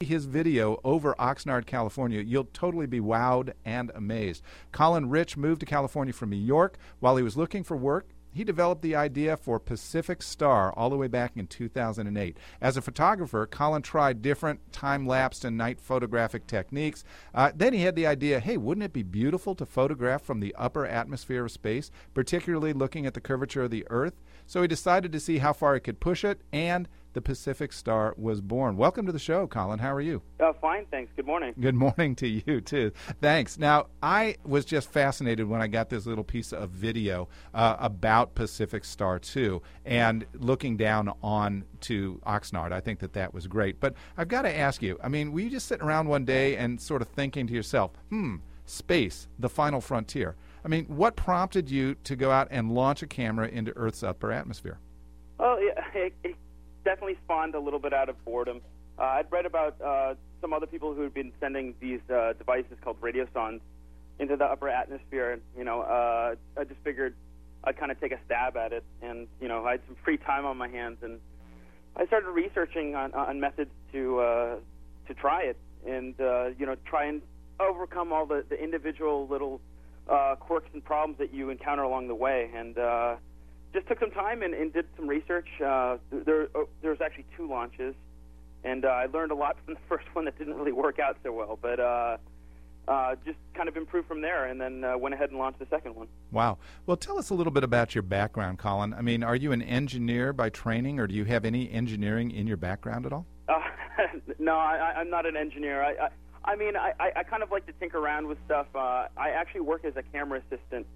his video over Oxnard, California, you'll totally be wowed and amazed. Colin Rich moved to California from New York. While he was looking for work, he developed the idea for Pacific Star all the way back in 2008. As a photographer, Colin tried different time-lapsed and night photographic techniques. Then he had the idea, hey, wouldn't it be beautiful to photograph from the upper atmosphere of space, particularly looking at the curvature of the Earth? So he decided to see how far he could push it, and the Pacific Star was born. Welcome to the show, Colin. How are you? Fine, thanks. Good morning. Good morning to you, too. Thanks. Now, I was just fascinated when I got this little piece of video about Pacific Star 2 and looking down on to Oxnard. I think that was great. But I've got to ask you, I mean, were you just sitting around one day and sort of thinking to yourself, space, the final frontier? I mean, what prompted you to go out and launch a camera into Earth's upper atmosphere? Well, yeah, it definitely spawned a little bit out of boredom. I'd read about some other people who had been sending these devices called radiosondes into the upper atmosphere, and I just figured I'd kind of take a stab at it, and I had some free time on my hands, and I started researching on methods to try it, and try and overcome all the individual little quirks and problems that you encounter along the way, and just took some time and did some research. There's actually 2 launches, and I learned a lot from the first one that didn't really work out so well, but just kind of improved from there, and then went ahead and launched the second one. Wow. Well, tell us a little bit about your background, Colin. I mean, are you an engineer by training, or do you have any engineering in your background at all? No, I'm not an engineer. I mean, I kind of like to tinker around with stuff. I actually work as a camera assistant.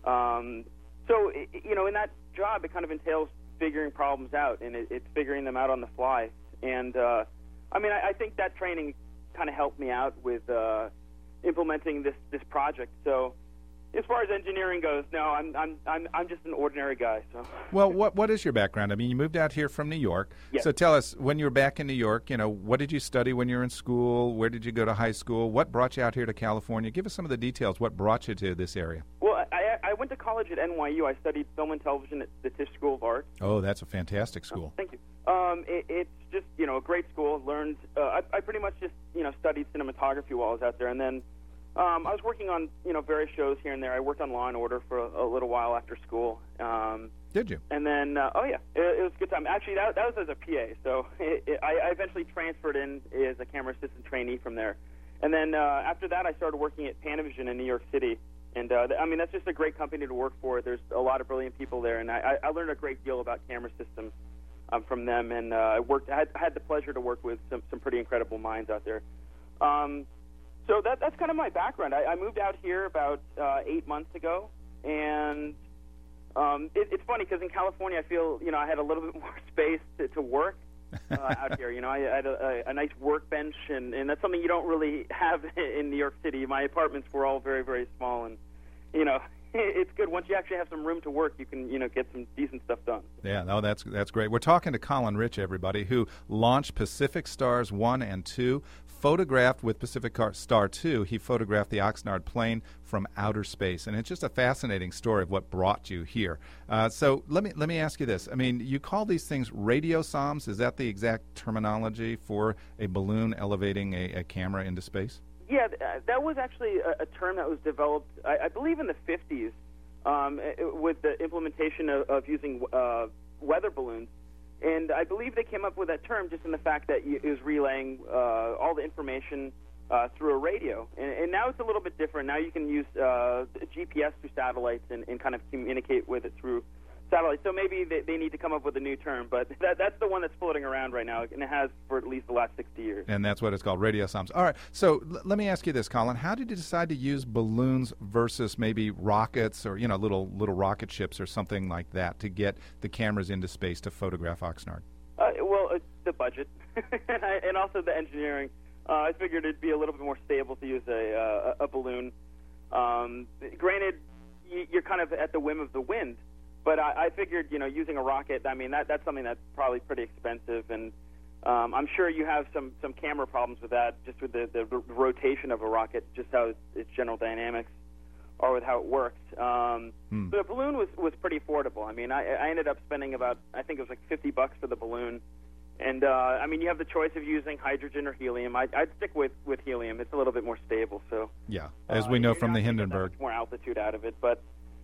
So, in that job, it kind of entails figuring problems out, and it's figuring them out on the fly. And, I think that training kind of helped me out with implementing this project. So, as far as engineering goes, no, I'm just an ordinary guy. So. Well, what is your background? I mean, you moved out here from New York. Yes. So tell us, when you were back in New York, what did you study when you were in school? Where did you go to high school? What brought you out here to California? Give us some of the details. What brought you to this area? Well, I went to college at NYU. I studied film and television at the Tisch School of Art. Oh, that's a fantastic school. Thank you. It's just, a great school. Learned, I pretty much just, studied cinematography while I was out there, and then I was working on, various shows here and there. I worked on Law and Order for a little while after school. Did you? And then, it was a good time. Actually, that was as a PA. So I eventually transferred in as a camera assistant trainee from there. And then after that, I started working at Panavision in New York City. And, that's just a great company to work for. There's a lot of brilliant people there. And I learned a great deal about camera systems from them. And I had the pleasure to work with some pretty incredible minds out there. So that's kind of my background. I moved out here about 8 months ago, and it's funny because in California I feel I had a little bit more space to work out here. I had a nice workbench, and that's something you don't really have in New York City. My apartments were all very, very small, and it's good once you actually have some room to work. You can get some decent stuff done. Yeah, no, that's great. We're talking to Colin Rich, everybody, who launched Pacific Stars 1 and 2. Photographed with Pacific Star 2, he photographed the Oxnard plane from outer space, and it's just a fascinating story of what brought you here. So let me ask you this. I mean, you call these things radiosoms. Is that the exact terminology for a balloon elevating a camera into space? Yeah, that was actually a term that was developed, I believe, in the 50s with the implementation of using weather balloons. And I believe they came up with that term just in the fact that it was relaying all the information through a radio. And now it's a little bit different. Now you can use GPS through satellites and kind of communicate with it through satellites. So maybe they need to come up with a new term. But that's the one that's floating around right now, and it has for at least the last 60 years. And that's what it's called, radiosoms. All right. So let me ask you this, Colin. How did you decide to use balloons versus maybe rockets or, little rocket ships or something like that to get the cameras into space to photograph Oxnard? Well, the budget and also the engineering. I figured it'd be a little bit more stable to use a balloon. Granted, you're kind of at the whim of the wind. But I figured, using a rocket, that's something that's probably pretty expensive, and I'm sure you have some camera problems with that, just with the rotation of a rocket, just how its general dynamics are with how it works. The balloon was pretty affordable. I ended up spending about, I think it was like $50 for the balloon, And I mean, you have the choice of using hydrogen or helium. I'd stick with helium. It's a little bit more stable. So yeah, as we know from the Hindenburg, more altitude out of it. But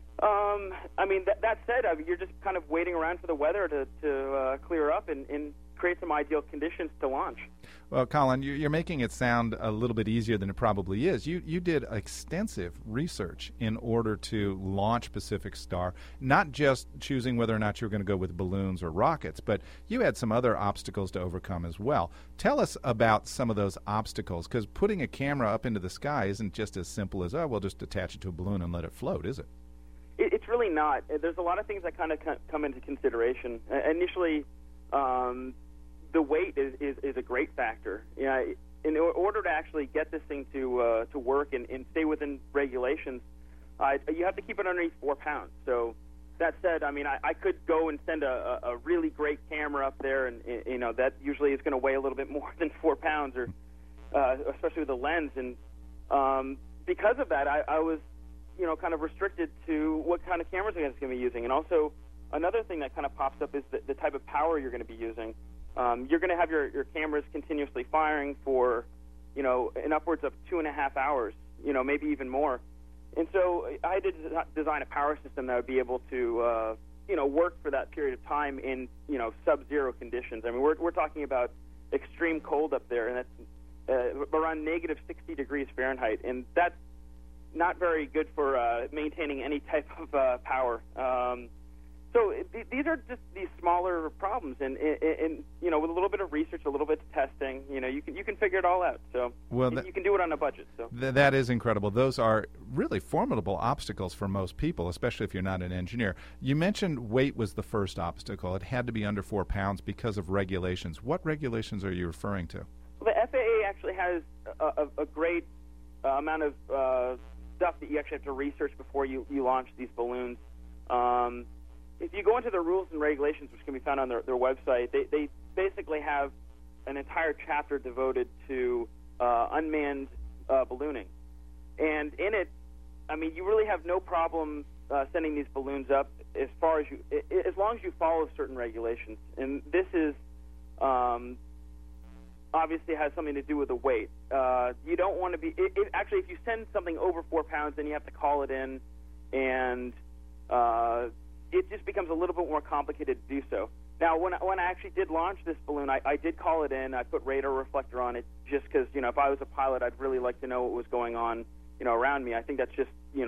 I mean, that said, you're just kind of waiting around for the weather to clear up and create some ideal conditions to launch. Well, Colin, you're making it sound a little bit easier than it probably is. You did extensive research in order to launch Pacific Star, not just choosing whether or not you were going to go with balloons or rockets, but you had some other obstacles to overcome as well. Tell us about some of those obstacles, because putting a camera up into the sky isn't just as simple as, oh, we'll just attach it to a balloon and let it float, is it? It's really not. There's a lot of things that kind of come into consideration. Initially, the weight is a great factor. In order to actually get this thing to work and stay within regulations, you have to keep it underneath 4 pounds. So that said, I mean, I could go and send a really great camera up there, and that usually is going to weigh a little bit more than 4 pounds, or especially with the lens. And because of that, I was kind of restricted to what kind of cameras I'm going to be using. And also, another thing that kind of pops up is the type of power you're going to be using. You're going to have your cameras continuously firing for, in upwards of 2.5 hours, maybe even more. And so I had to design a power system that would be able to, work for that period of time in, sub-zero conditions. I mean, we're talking about extreme cold up there, and that's around negative 60 degrees Fahrenheit, and that's not very good for maintaining any type of power. So these are just these smaller problems, and with a little bit of research, a little bit of testing, you can figure it all out. So you can do it on a budget. So that is incredible. Those are really formidable obstacles for most people, especially if you're not an engineer. You mentioned weight was the first obstacle. It had to be under 4 pounds because of regulations. What regulations are you referring to? Well, the FAA actually has a great amount of stuff that you actually have to research before you launch these balloons. If you go into the rules and regulations, which can be found on their website, they basically have an entire chapter devoted to unmanned ballooning. And in it, I mean, you really have no problem sending these balloons up as long as you follow certain regulations. And this is obviously has something to do with the weight. You don't want to be actually, if you send something over 4 pounds, then you have to call it in, and it just becomes a little bit more complicated to do so. Now, when I actually did launch this balloon, I did call it in. I put radar reflector on it just because, if I was a pilot, I'd really like to know what was going on, around me. I think that's just,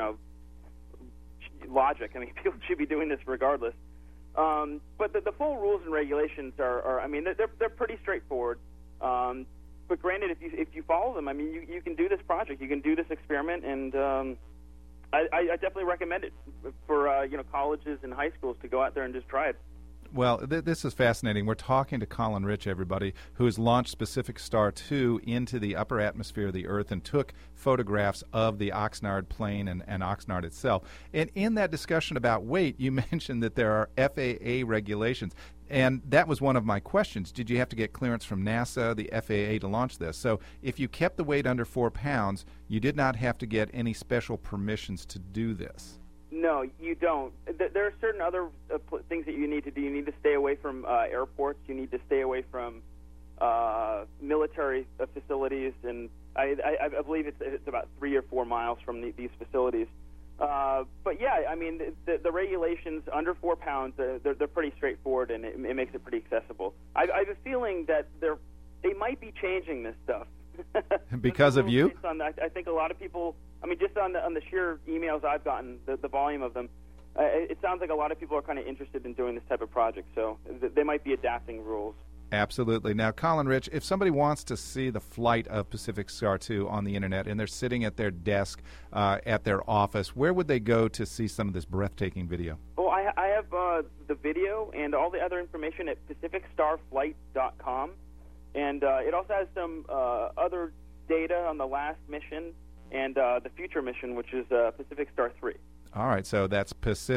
logic. I mean, people should be doing this regardless. But the full rules and regulations are I mean, they're pretty straightforward. But granted, if you follow them, I mean, you can do this project, you can do this experiment, and I definitely recommend it for colleges and high schools to go out there and just try it. Well, this is fascinating. We're talking to Colin Rich, everybody, who has launched Pacific Star 2 into the upper atmosphere of the Earth and took photographs of the Oxnard plane and Oxnard itself. And in that discussion about weight, you mentioned that there are FAA regulations. And that was one of my questions. Did you have to get clearance from NASA, the FAA, to launch this? So if you kept the weight under 4 pounds, you did not have to get any special permissions to do this. No, you don't. There are certain other things that you need to do. You need to stay away from airports. You need to stay away from military facilities. And I believe it's about 3 or 4 miles from these facilities. But yeah, I mean, the regulations under 4 pounds, they're pretty straightforward, and it makes it pretty accessible. I have a feeling that they might be changing this stuff. Because of you? I think a lot of people, I mean, just on the sheer emails I've gotten, the volume of them, it sounds like a lot of people are kind of interested in doing this type of project, so they might be adapting rules. Absolutely. Now, Colin Rich, if somebody wants to see the flight of Pacific Star 2 on the Internet and they're sitting at their desk at their office, where would they go to see some of this breathtaking video? Well, I have the video and all the other information at PacificStarFlight.com. And it also has some other data on the last mission and the future mission, which is Pacific Star 3. All right, so that's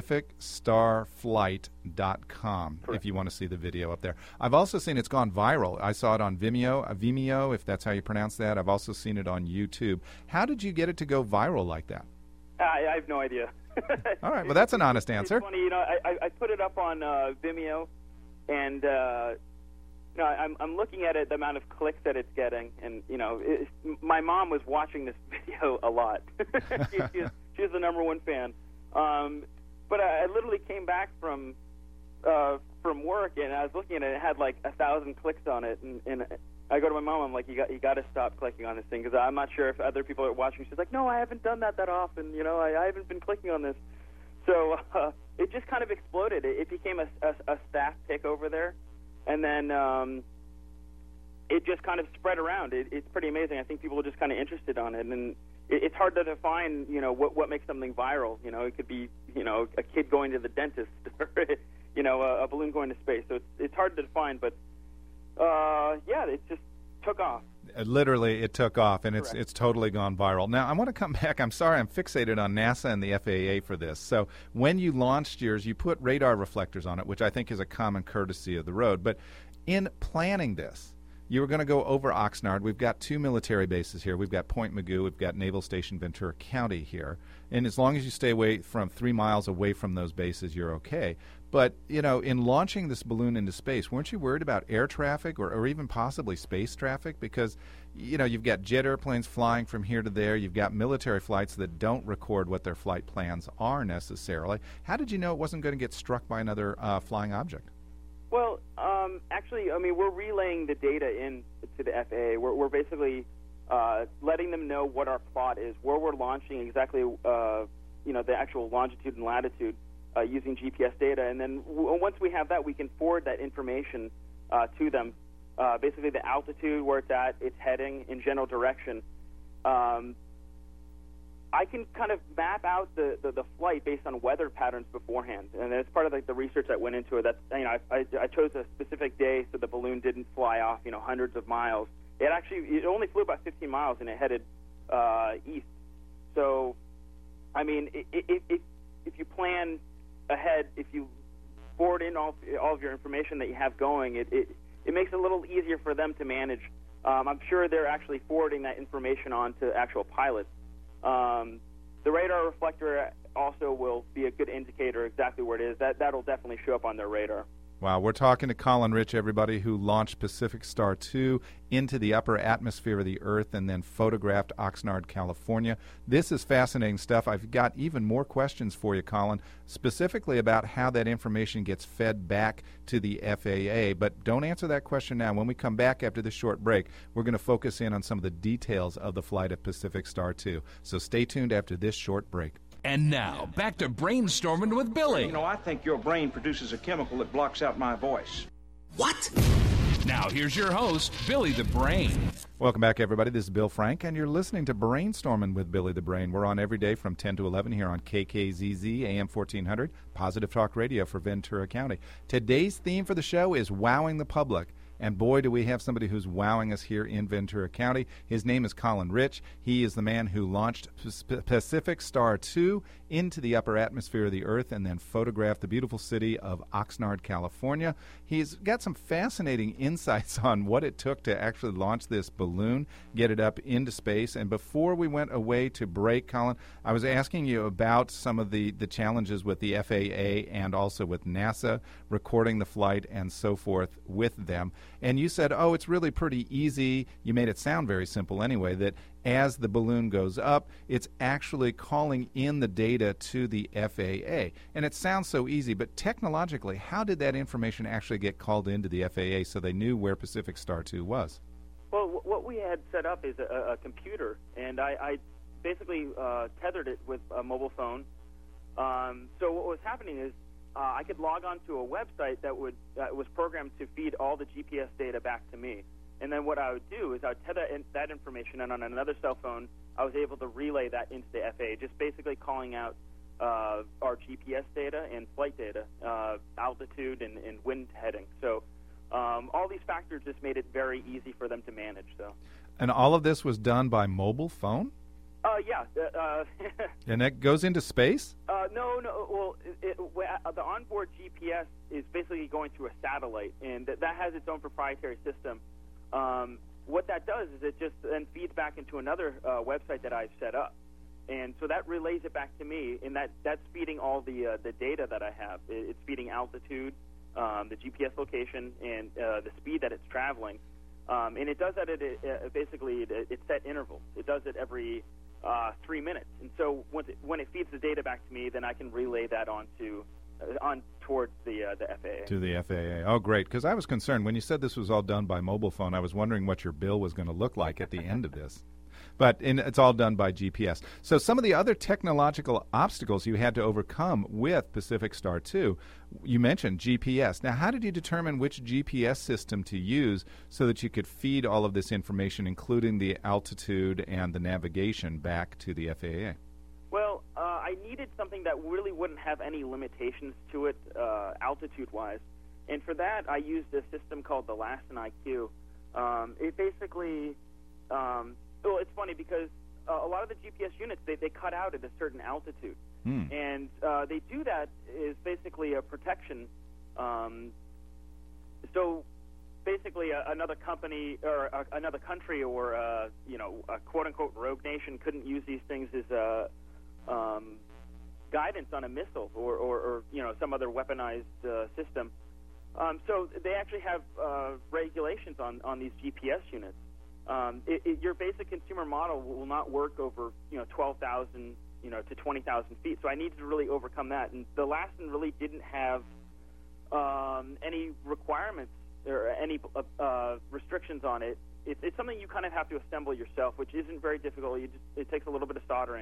PacificStarFlight.com. Correct. If you want to see the video up there. I've also seen it's gone viral. I saw it on Vimeo, if that's how you pronounce that. I've also seen it on YouTube. How did you get it to go viral like that? I have no idea. All right, well, that's an honest answer. It's funny, I put it up on Vimeo, and No, I'm looking at it, the amount of clicks that it's getting, and my mom was watching this video a lot. She's the number one fan. But I literally came back from work, and I was looking at it. It had like 1,000 clicks on it, and I go to my mom. I'm like, you got to stop clicking on this thing, because I'm not sure if other people are watching. She's like, no, I haven't done that often. I haven't been clicking on this. So it just kind of exploded. It became a staff pick over there. And then it just kind of spread around. It's pretty amazing. I think people are just kind of interested on it, and it's hard to define, what makes something viral. It could be, a kid going to the dentist, or a balloon going to space. So it's hard to define, but yeah, it just took off. Literally, it took off, and it's totally gone viral. Now, I want to come back. I'm sorry, I'm fixated on NASA and the FAA for this. So when you launched yours, you put radar reflectors on it, which I think is a common courtesy of the road. But in planning this, you were going to go over Oxnard. We've got 2 military bases here. We've got Point Mugu. We've got Naval Station Ventura County here. And as long as you stay away from 3 miles away from those bases, you're okay. But, in launching this balloon into space, weren't you worried about air traffic or even possibly space traffic? Because, you've got jet airplanes flying from here to there. You've got military flights that don't record what their flight plans are necessarily. How did you know it wasn't going to get struck by another flying object? Well, actually, we're relaying the data in to the FAA. We're basically letting them know what our plot is, where we're launching exactly, the actual longitude and latitude using GPS data. And then once we have that, we can forward that information to them, basically the altitude, where it's at, its heading, in general direction. I can kind of map out the flight based on weather patterns beforehand, and it's part of the research that went into it. That I chose a specific day so the balloon didn't fly off hundreds of miles. It only flew about 15 miles and it headed east. So, if you plan ahead, if you forward in all of your information that you have going, it makes it a little easier for them to manage. I'm sure they're actually forwarding that information on to actual pilots. The radar reflector also will be a good indicator exactly where it is. That'll definitely show up on their radar. Wow, we're talking to Colin Rich, everybody, who launched Pacific Star 2 into the upper atmosphere of the Earth and then photographed Oxnard, California. This is fascinating stuff. I've got even more questions for you, Colin, specifically about how that information gets fed back to the FAA. But don't answer that question now. When we come back after this short break, we're going to focus in on some of the details of the flight of Pacific Star 2. So stay tuned after this short break. And now, back to Brainstorming with Billy. I think your brain produces a chemical that blocks out my voice. What? Now, here's your host, Billy the Brain. Welcome back, everybody. This is Bill Frank, and you're listening to Brainstorming with Billy the Brain. We're on every day from 10 to 11 here on KKZZ, AM 1400, Positive Talk Radio for Ventura County. Today's theme for the show is Wowing the Public. And boy, do we have somebody who's wowing us here in Ventura County. His name is Colin Rich. He is the man who launched Pacific Star 2 into the upper atmosphere of the Earth and then photographed the beautiful city of Oxnard, California. He's got some fascinating insights on what it took to actually launch this balloon, get it up into space. And before we went away to break, Colin, I was asking you about some of the challenges with the FAA and also with NASA, recording the flight and so forth with them. And you said, it's really pretty easy. You made it sound very simple anyway, that as the balloon goes up, it's actually calling in the data to the FAA. And it sounds so easy, but technologically, how did that information actually get called into the FAA so they knew where Pacific Star 2 was? Well, what we had set up is a computer, and I basically tethered it with a mobile phone. So what was happening is I could log on to a website that was programmed to feed all the GPS data back to me. And then what I would do is I would tether that information, and on another cell phone, I was able to relay that into the FAA, just basically calling out our GPS data and flight data, altitude and wind heading. So all these factors just made it very easy for them to manage. So. And all of this was done by mobile phone? Yeah. And that goes into space? No. Well, the onboard GPS is basically going through a satellite, and that has its own proprietary system. What that does is it just then feeds back into another website that I've set up. And so that relays it back to me, and that's feeding all the data that I have. It's feeding altitude, the GPS location, and the speed that it's traveling. And it does that at basically it's set intervals. It does it every 3 minutes. And so when it feeds the data back to me, then I can relay that on towards the FAA. To the FAA. Oh, great. Because I was concerned when you said this was all done by mobile phone. I was wondering what your bill was going to look like at the end of this. But it's all done by GPS. So some of the other technological obstacles you had to overcome with Pacific Star 2, you mentioned GPS. Now, how did you determine which GPS system to use so that you could feed all of this information, including the altitude and the navigation, back to the FAA? Well, I needed something that really wouldn't have any limitations to it altitude-wise. And for that, I used a system called the Lassen IQ. It basically... well, it's funny because a lot of the GPS units, they cut out at a certain altitude. And they do that is basically a protection. So basically another company or another country or, a quote-unquote rogue nation couldn't use these things as guidance on a missile or some other weaponized system. So they actually have regulations on these GPS units. Your basic consumer model will not work over 12,000 to 20,000 feet. So I needed to really overcome that. And the Lassen really didn't have any requirements or any restrictions on it. It's something you kind of have to assemble yourself, which isn't very difficult. It takes a little bit of soldering.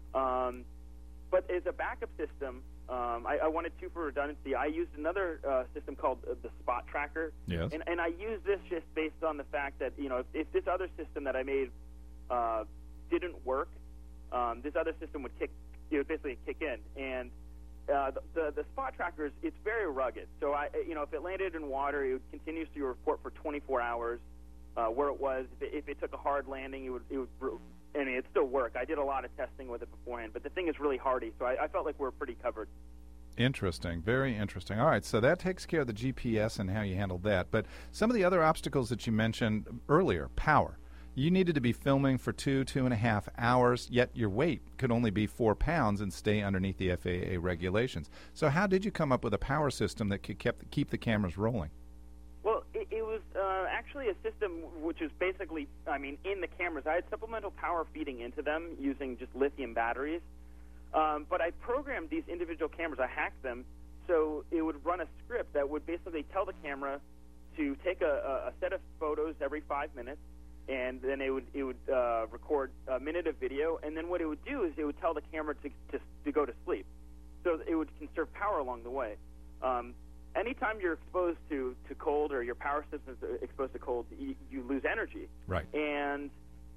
But as a backup system, I wanted to for redundancy. I used another system called the Spot Tracker. Yes. And I used this just based on the fact that, if this other system that I made didn't work, this other system would basically kick in. And the Spot Tracker, it's very rugged. So, if it landed in water, it would continuously report for 24 hours where it was. If it took a hard landing, it would it'd still work. I did a lot of testing with it beforehand, but the thing is really hardy, so I felt like we're pretty covered. Interesting. Very interesting. All right, so that takes care of the GPS and how you handled that. But some of the other obstacles that you mentioned earlier, power. You needed to be filming for 2.5 hours, yet your weight could only be 4 pounds and stay underneath the FAA regulations. So how did you come up with a power system that could keep the cameras rolling? Well, it was actually a system which is basically, in the cameras. I had supplemental power feeding into them using just lithium batteries. But I programmed these individual cameras. I hacked them so it would run a script that would basically tell the camera to take a set of photos every 5 minutes, and then it would record a minute of video. And then what it would do is it would tell the camera to go to sleep. So it would conserve power along the way. Anytime you're exposed to cold or your power system is exposed to cold, you lose energy. Right. And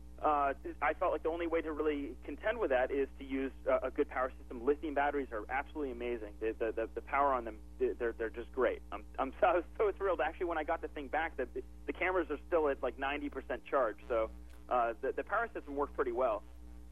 I felt like the only way to really contend with that is to use a good power system. Lithium batteries are absolutely amazing. The power on them, they're just great. I was so thrilled. Actually, when I got the thing back, that the cameras are still at like 90% charge. So the power system worked pretty well.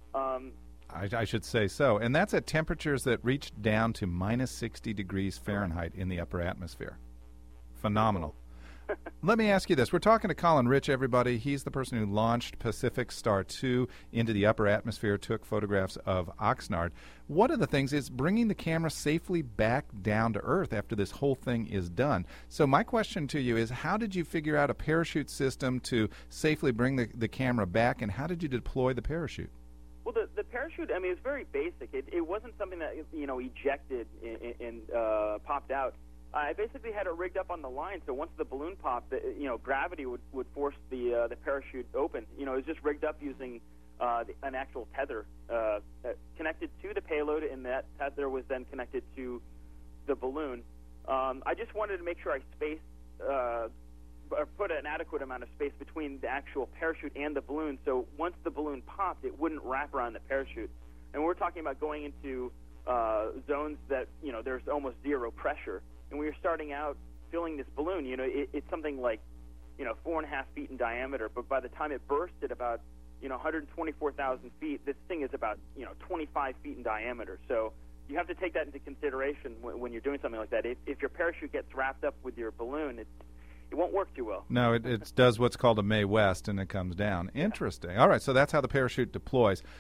I should say so. And that's at temperatures that reach down to minus 60 degrees Fahrenheit in the upper atmosphere. Phenomenal. Let me ask you this. We're talking to Colin Rich, everybody. He's the person who launched Pacific Star 2 into the upper atmosphere, took photographs of Oxnard. One of the things is bringing the camera safely back down to Earth after this whole thing is done. So my question to you is, how did you figure out a parachute system to safely bring the camera back, and how did you deploy the parachute? Well, the parachute, it's very basic. It wasn't something that, ejected and popped out. I basically had it rigged up on the line, so once the balloon popped, gravity would force the parachute open. It was just rigged up using an actual tether connected to the payload, and that tether was then connected to the balloon. I just wanted to make sure I spaced or put an adequate amount of space between the actual parachute and the balloon, so once the balloon popped, it wouldn't wrap around the parachute. And we're talking about going into zones that, there's almost zero pressure. And we were starting out filling this balloon, it's something like, 4.5 feet in diameter, but by the time it burst at about, 124,000 feet, this thing is about, 25 feet in diameter. So you have to take that into consideration when you're doing something like that. If your parachute gets wrapped up with your balloon, it won't work too well. No, it does what's called a Mae West, and it comes down. Interesting. All right, so that's how the parachute deploys.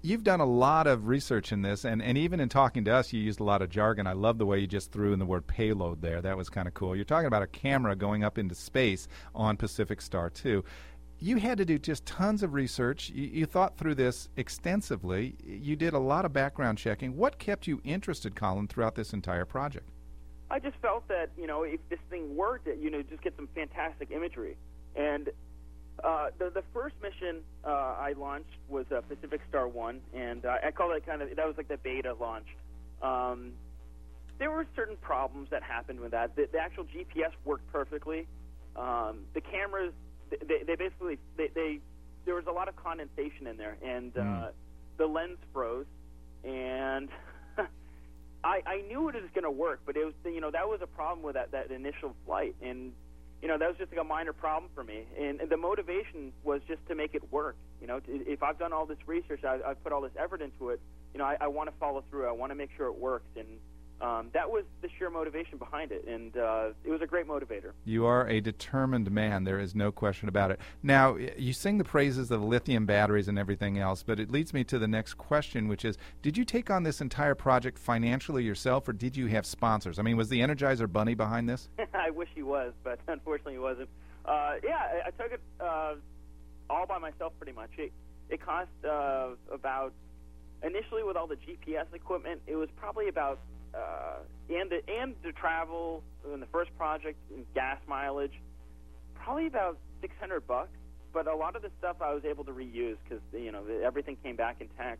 You've done a lot of research in this, and even in talking to us, you used a lot of jargon. I love the way you just threw in the word payload there. That was kind of cool. You're talking about a camera going up into space on Pacific Star 2. You had to do just tons of research. You thought through this extensively. You did a lot of background checking. What kept you interested, Colin, throughout this entire project? I just felt that, if this thing worked, just get some fantastic imagery. And the first mission I launched was Pacific Star 1, and I call it that was like the beta launch. There were certain problems that happened with that. The actual GPS worked perfectly. The cameras, they basically, there was a lot of condensation in there, and the lens froze, and I knew it was going to work, but it was, that was a problem with that initial flight, and that was just like a minor problem for me. And the motivation was just to make it work. If I've done all this research, I've put all this effort into it, I want to follow through. I want to make sure it works. And that was the sheer motivation behind it. And it was a great motivator. You are a determined man. There is no question about it. Now, you sing the praises of lithium batteries and everything else, but it leads me to the next question, which is, did you take on this entire project financially yourself, or did you have sponsors? I mean, was the Energizer Bunny behind this? I wish he was, but unfortunately he wasn't. I took it all by myself pretty much. It cost about, initially with all the GPS equipment, it was probably about, and the travel in the first project, and gas mileage, probably about $600. But a lot of the stuff I was able to reuse because everything came back intact.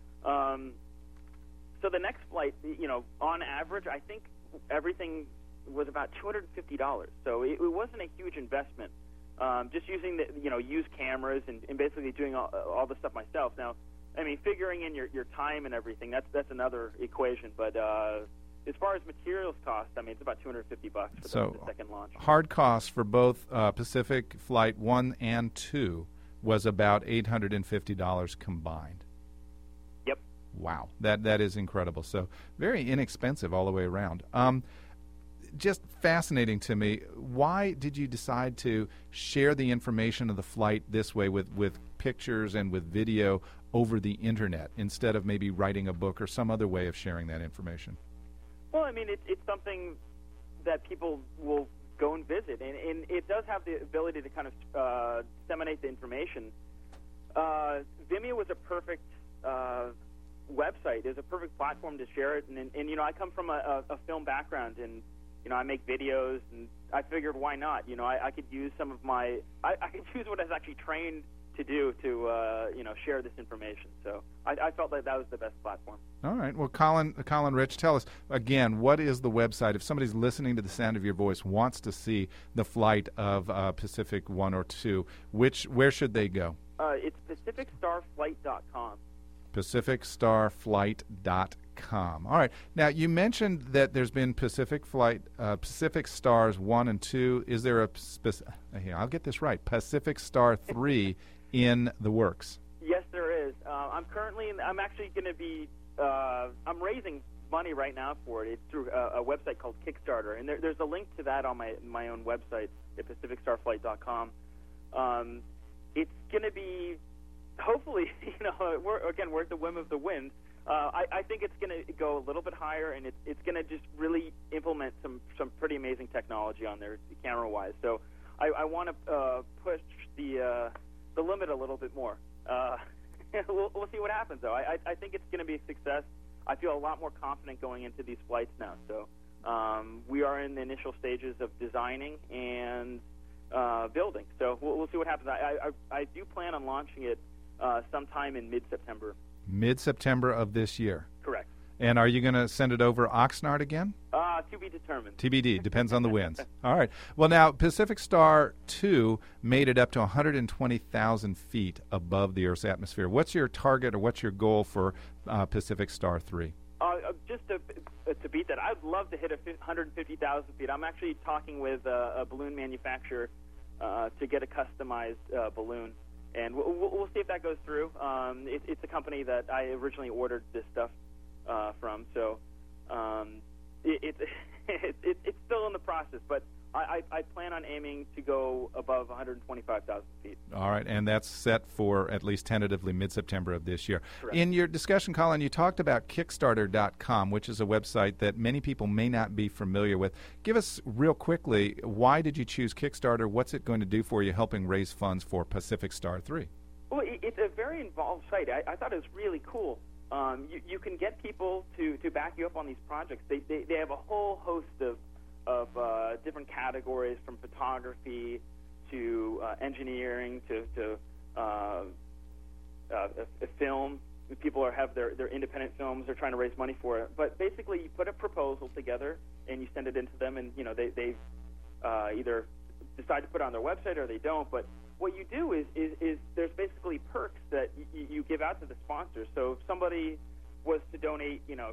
So the next flight, on average, I think everything was about $250. So it wasn't a huge investment. Just using the used cameras and basically doing all the stuff myself. Now, I mean, figuring in your time and everything, that's another equation. But as far as materials cost, I mean, it's about $250 for the second launch. Hard costs for both Pacific Flight 1 and 2 was about $850 combined. Yep. Wow, that is incredible. So very inexpensive all the way around. Just fascinating to me. Why did you decide to share the information of the flight this way with pictures and with video over the internet instead of maybe writing a book or some other way of sharing that information? Well, I mean, it's something that people will go and visit, and it does have the ability to kind of disseminate the information. Vimeo was a perfect website. It was a perfect platform to share it, and I come from a film background, and I make videos, and I figured why not? I could use some of I could use what I was actually trained to do to share this information. So I felt like that was the best platform. All right. Well, Colin Rich, tell us again, what is the website? If somebody's listening to the sound of your voice, wants to see the flight of Pacific 1 or 2, where should they go? It's PacificStarFlight.com. PacificStarFlight.com. All right. Now, you mentioned that there's been Pacific Stars 1 and 2. Is there a I'll get this right, Pacific Star 3 in the works? Yes, there is. I'm actually going to be, I'm raising money right now for it. It's through a website called Kickstarter, and there's a link to that on my own website at PacificStarFlight.com. It's going to be, hopefully, we're at the whim of the wind. I think it's going to go a little bit higher, and it's going to just really implement some pretty amazing technology on there, camera-wise. So I want to push the limit a little bit more. We'll see what happens, though. I think it's going to be a success. I feel a lot more confident going into these flights now. So we are in the initial stages of designing and building. So we'll see what happens. I do plan on launching it sometime in mid-September. Mid-September of this year? Correct. And are you going to send it over Oxnard again? To be determined. TBD. Depends on the winds. All right. Well, now, Pacific Star 2 made it up to 120,000 feet above the Earth's atmosphere. What's your target or what's your goal for Pacific Star 3? Just to beat that, I'd love to hit 150,000 feet. I'm actually talking with a balloon manufacturer to get a customized balloon. And we'll see if that goes through. It's a company that I originally ordered this stuff from, so it's still in the process. But I plan on aiming to go above 125,000 feet. All right, and that's set for at least tentatively mid-September of this year. Correct. In your discussion, Colin, you talked about Kickstarter.com, which is a website that many people may not be familiar with. Give us real quickly, why did you choose Kickstarter? What's it going to do for you helping raise funds for Pacific Star 3? Well, it's a very involved site. I thought it was really cool. You can get people to back you up on these projects. They have a whole host of different categories, from photography to engineering to film. People have their independent films. They're trying to raise money for it. But basically, you put a proposal together and you send it into them, and they either decide to put it on their website or they don't. But what you do is there's basically perks that you give out to the sponsors. So if somebody was to donate, $10,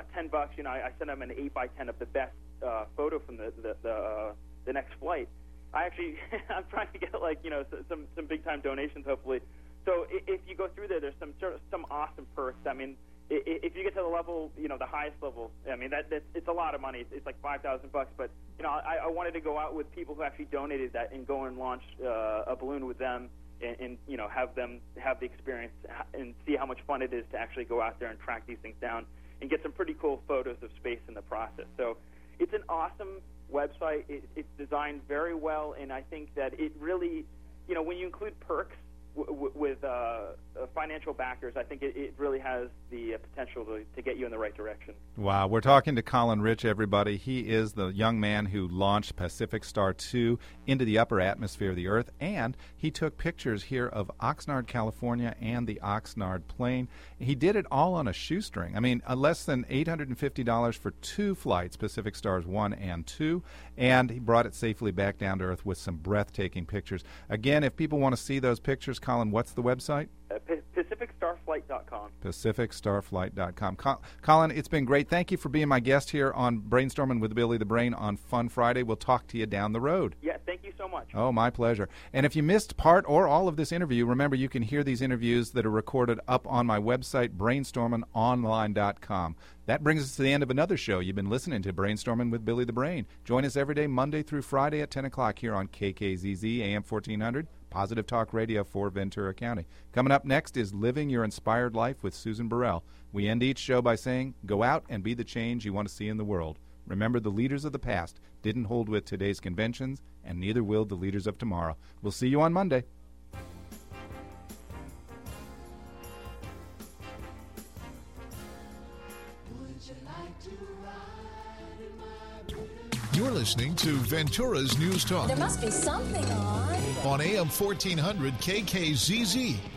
I send them an 8x10 of the best photo from the next flight. I'm trying to get some big time donations, hopefully. So if you go through there's some awesome perks. I mean, if you get to the level, the highest level, I mean it's a lot of money. It's like $5,000. But I wanted to go out with people who actually donated that and go and launch a balloon with them, and have them have the experience and see how much fun it is to actually go out there and track these things down and get some pretty cool photos of space in the process. So it's an awesome website. It's designed very well, and I think that it really, when you include perks with financial backers, I think it really has the potential to get you in the right direction. Wow. We're talking to Colin Rich, everybody. He is the young man who launched Pacific Star 2 into the upper atmosphere of the Earth, and he took pictures here of Oxnard, California, and the Oxnard Plain. He did it all on a shoestring. I mean, less than $850 for 2 flights, Pacific Stars 1 and 2, and he brought it safely back down to Earth with some breathtaking pictures. Again, if people want to see those pictures, Colin, what's the website? PacificStarFlight.com. PacificStarFlight.com. Colin, it's been great. Thank you for being my guest here on Brainstorming with Billy the Brain on Fun Friday. We'll talk to you down the road. Yeah, thank you so much. Oh, my pleasure. And if you missed part or all of this interview, remember you can hear these interviews that are recorded up on my website, brainstormingonline.com. That brings us to the end of another show. You've been listening to Brainstorming with Billy the Brain. Join us every day, Monday through Friday at 10 o'clock here on KKZZ, AM 1400. Positive Talk Radio for Ventura County. Coming up next is Living Your Inspired Life with Susan Burrell. We end each show by saying, go out and be the change you want to see in the world. Remember, the leaders of the past didn't hold with today's conventions, and neither will the leaders of tomorrow. We'll see you on Monday. You're listening to Ventura's News Talk. There must be something on AM 1400 KKZZ.